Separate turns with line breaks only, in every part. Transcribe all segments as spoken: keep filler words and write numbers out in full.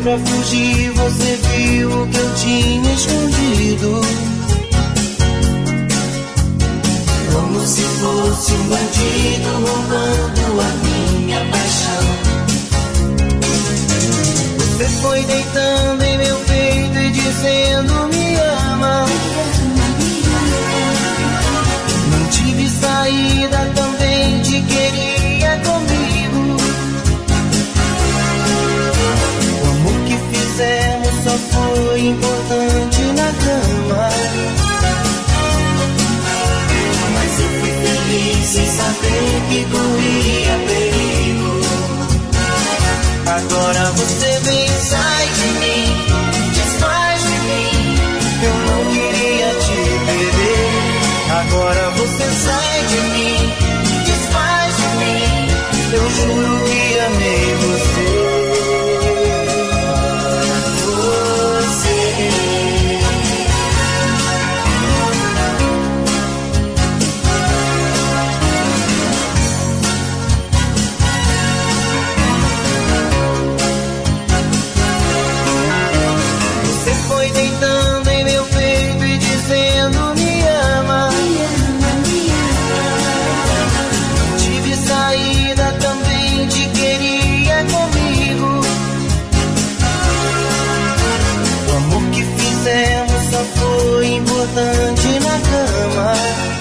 pra fugir, você viu o que eu tinha escondido. Como se fosse um bandido roubando a minha paixão. Você foi deitando em meu peito e dizendo me ama. Não tive saída, também te queria comigo. O amor que fizemos só foi importante na cama. Mas eu fui feliz sem saber que corria perigo. Agora você vem, sai de mim, desfaz de mim. Eu não queria te perder. Agora você sai de mim, desfaz de mim. Eu juro que amei você. Importante na cama.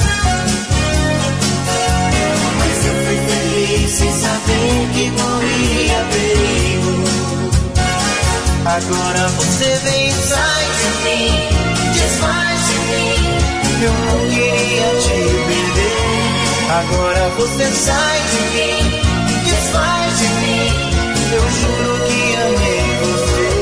Mas eu fui feliz sem saber que corria perigo. Agora você vem, sai de mim, desfaz de mim. Eu não queria te perder. Agora você sai de mim, desfaz de mim. Eu juro que amei você.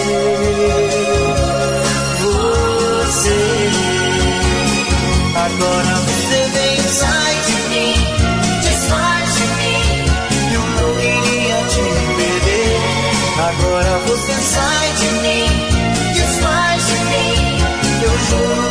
Agora você vem, sai de mim, desfaz de mim. Eu não queria te perder. Agora você sai de mim, desfaz de mim. Eu juro